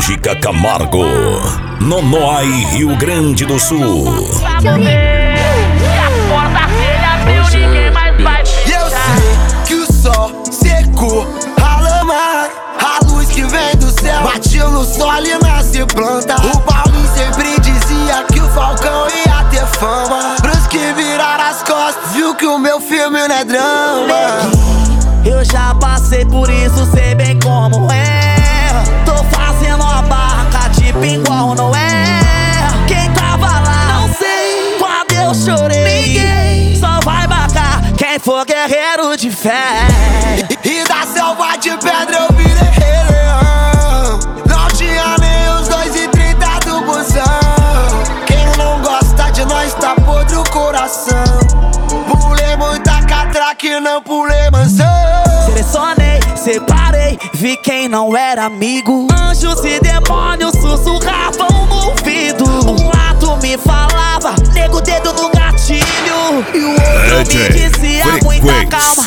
Música Camargo, Nonoai, Rio Grande do Sul. E eu sei que o sol secou a lama, a luz que vem do céu bateu no sol e nasce planta. O Paulinho sempre dizia que o Falcão ia ter fama. Pros que viraram as costas, viu que o meu filme não é drama. Eu já passei por isso, sei bem como é. Tô fazendo a barraca tipo igual não é. Quem tava lá, não sei. Quando eu chorei, ninguém. Só vai marcar quem for guerreiro de fé. E da selva de pedra eu virei Rei Leão. Não tinha nem os 2,30 do busão. Quem não gosta de nós tá podre o coração. Pulei muita catraca e não pulei mansão. Selecionei, separei, vi quem não era amigo. Anjos e demônios sussurravam no ouvido. Um lado me falava, nego dedo no gatilho. E o outro me dizia, muita calma.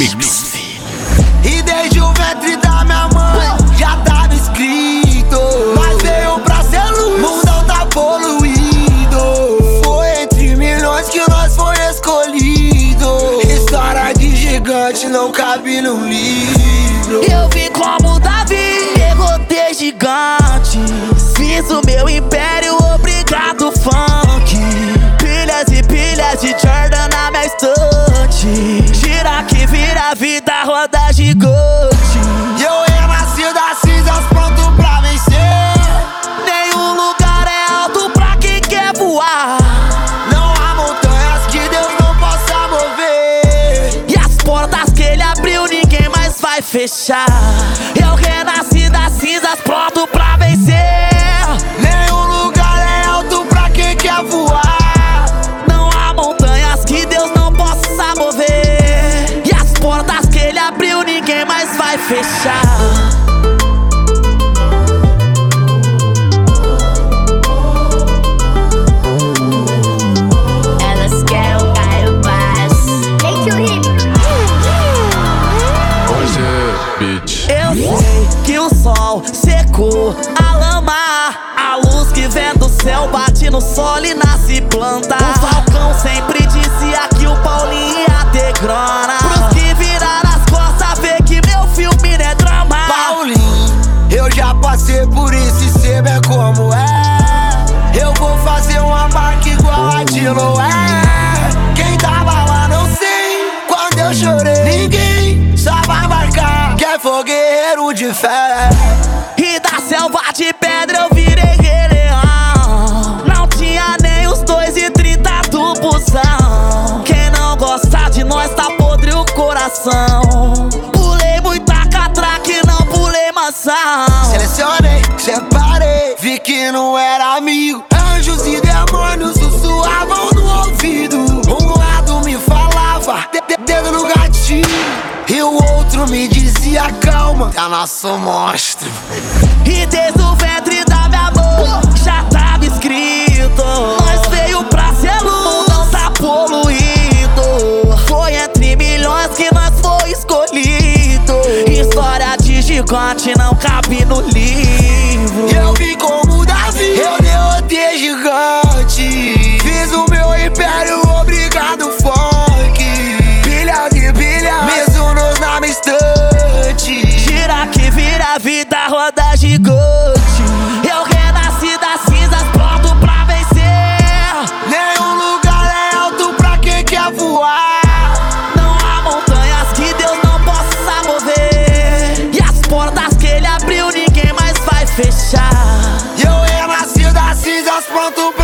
E desde o ventre da minha mãe já tava escrito. Mas veio pra ser luz, o mundão tá poluído. Foi entre milhões que nós foi escolhido. História de gigante não cabe num livro. Eu vim como Davi, derrotei gigantes. Fiz o meu império, obrigado funk. Pilhas e pilhas de Jordan na minha estante. Gira que vira a vida, roda gigante. E eu renasci das cinzas pronto pra vencer. Nenhum lugar é alto pra quem quer voar. Não há montanhas que Deus não possa mover. E as portas que ele abriu ninguém mais vai fechar. Eu renasci das cinzas pronto pra vencer. Nenhum lugar é alto pra quem quer voar. Não há montanhas que Deus não possa mover. E as portas que ele abriu ninguém mais vai fechar. Eu sei que o sol secou a lama, a luz que vem do céu bate no solo e nasce planta. O Falcão sempre dizia que o Paulinho ia ter grana. Pros que viraram as costas, vê que meu filme não é drama. Paulinho, eu já passei por isso e sei bem como é. Eu vou fazer uma marca igual a de Noé. Quem tava lá não sei, quando eu chorei ninguém só vai marcar quem for guerreiro de fé. E da selva de pedra eu virei Rei Leão. Não tinha nem os 2,30 do busão. Quem não gosta de nós tá podre o coração. Pulei muita catraca e não pulei maçã. Selecionei, separei, vi que não era amigo. Anjos e demônios sussurravam no ouvido. Um lado me falava, dedo no gatilho. E o outro me dizia calma, é nosso monstro. E desde o ventre da minha mãe já tava escrito. Nós veio pra ser luz, o mundo tá poluído. Foi entre milhões que nós foi escolhido. História de gigante não cabe no livro. Eu vim como Davi, eu derrotei gigante. Fiz o meu império, obrigado funk. Pilha de pilha, mesmo nos na minha estante. Gira que vira a vida, roda gigante. Eu renasci das cinzas pronto pra vencer. Nenhum lugar é alto pra quem quer voar. Não há montanhas que Deus não possa mover. E as portas que ele abriu ninguém mais vai fechar. E eu renasci das cinzas pronto pra